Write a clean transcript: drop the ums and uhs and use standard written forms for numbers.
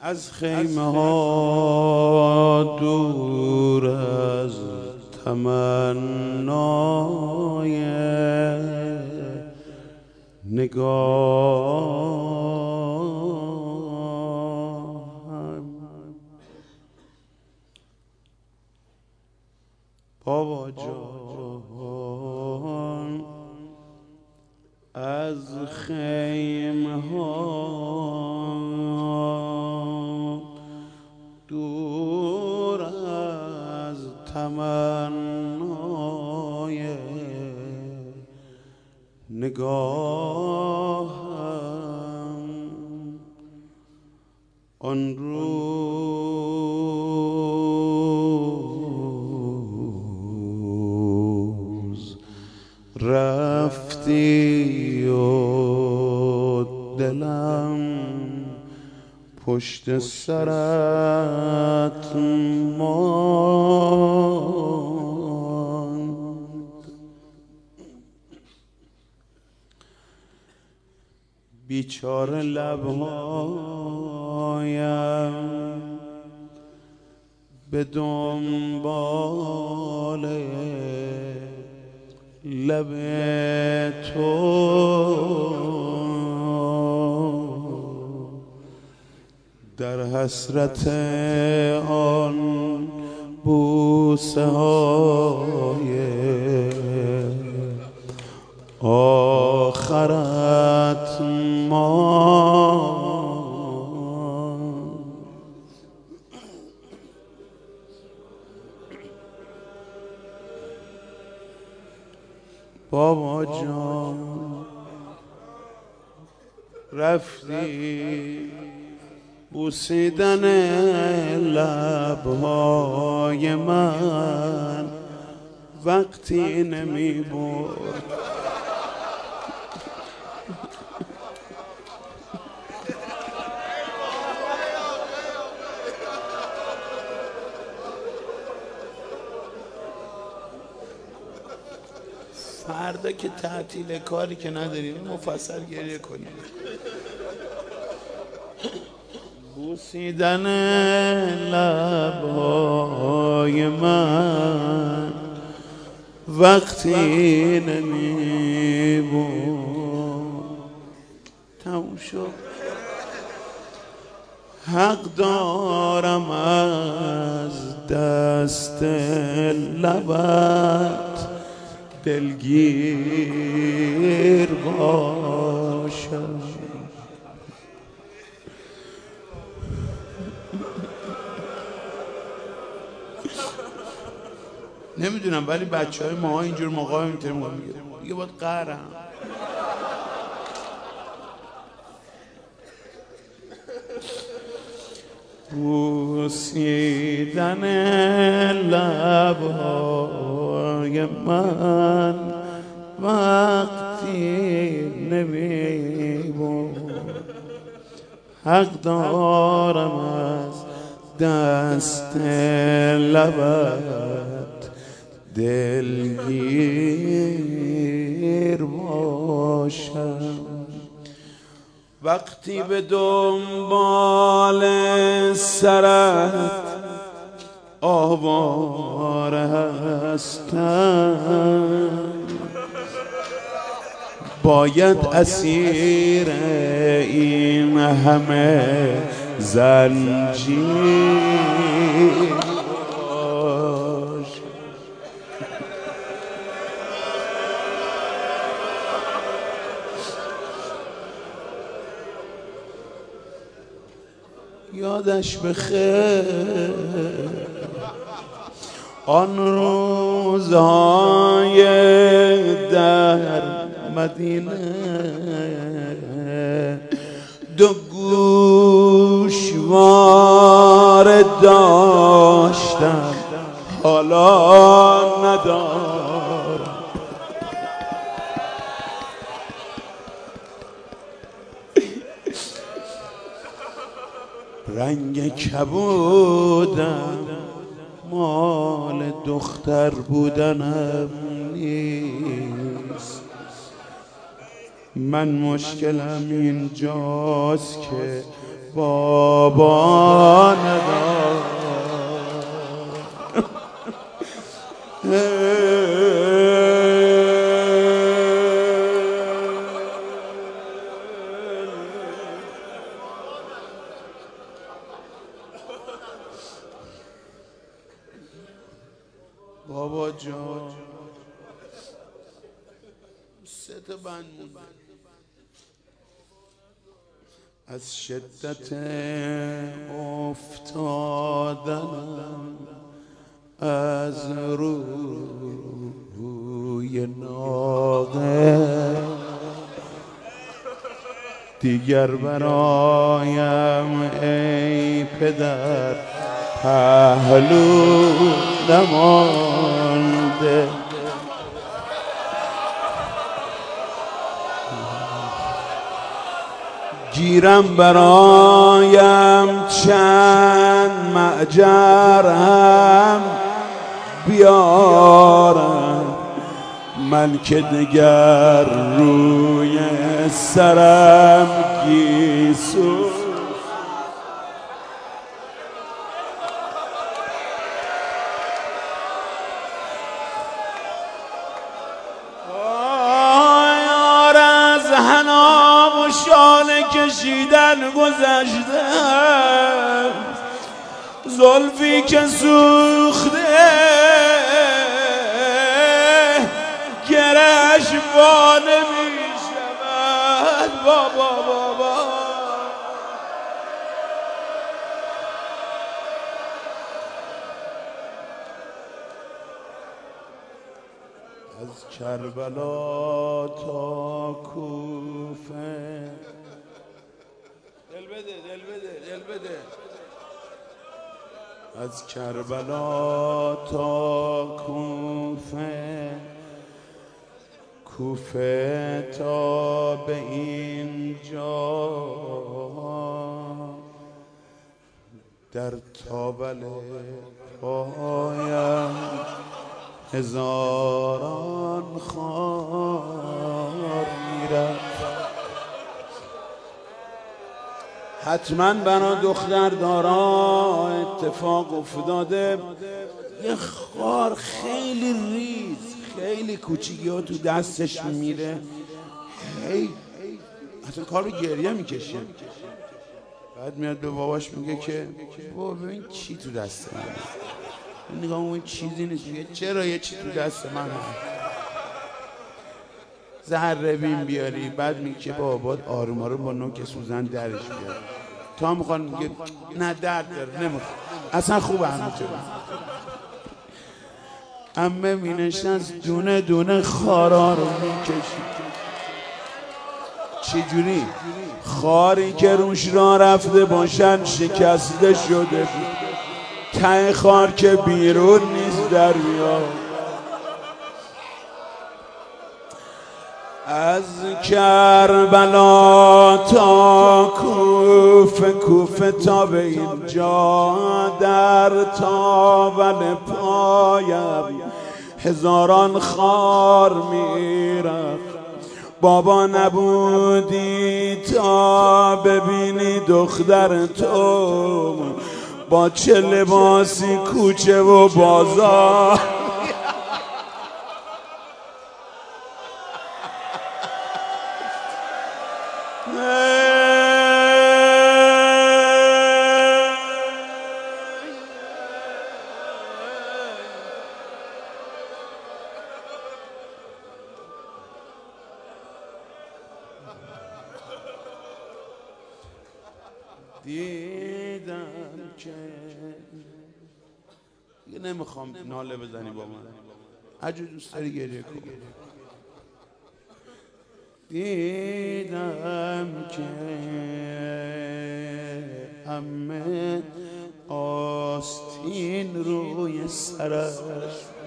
از خیمه ها دور از تمنای نگاهم بابا جان از خیمه ها دور از تمنای نگاهم آن روز رفتی و دلم پشت سرت ماند بیچاره لبهایم به دنبال لب تو در حسرت آن بوسه های آخرت ماند بابا جان رفتی بوسیدن لبهای من وقتی نمی برد فردا که تعطیل کاری که نداریم مفصل گریه کنیم بوسیدن لبهای من وقتی نمی بود تموم شد حق دارم از دست لبت دلگیر باشم نمیدونم ولی بچه های ما اینجور موقع اینطور میگه دیگه باید قهرم بوسیدن لبهای من وقتی نمی بود حق دارم از دست لبت دلگیر باشم وقتی به دنبال سرت آواره هستم باید اسیر این همه زنجیر یادش بخیر آن روزهای در مدینه دو گوشوار داشتم حالا ندارم رنگ کبودم مال دختر بودنم نیست من مشکلم اینجاست که بابا ندار بابا جان سه تا بند مونده از شدت افتادنم از روی ناقه دیگر برایم ای پدر پهلو نمانده گیرم برایم چند معجر هم بیارم من که دگر روی سرم گیسو کشیدن گذشته زلفی که سوخته گرش وا نمی شود بابا بابا از کربلا تا کوفه دل بده از کربلا تا کوفه تا به اینجا در تابل پایم هزاران خار میرفت حتما برا دختر دارا اتفاق افتاده یه خار خیلی ریز خیلی کوچیکی ها تو دستش میره اصلا کار رو گریه میکشه بعد میاد به باباش میگه که بابا ببین چی تو دست من نگاه اون چیزی نیست میگه چرا یه چی تو دست من زهر بین بیاری بعد میگه که بابا آروم آروم با نوک سوزن درش بیاری تا میخوان میگه نه درد داره نمیخواد اصلا خوبه همینطور عمه مینشست دونه دونه خارا رو میکشید چجوری؟ خاری که روش را رفته باشن شکسته شده ته خار که بیرون نیست در بیاد از کربلا تا کوفه تا به اینجا در تاول پایم هزاران خار میرفت بابا نبودی تا ببینی دختر تو با چه لباسی کوچه و بازار دیدم که دیگه نمیخوام ناله بزنی با من هرجور دوست داری گریه کن دیدم که عمه آستین روی سرش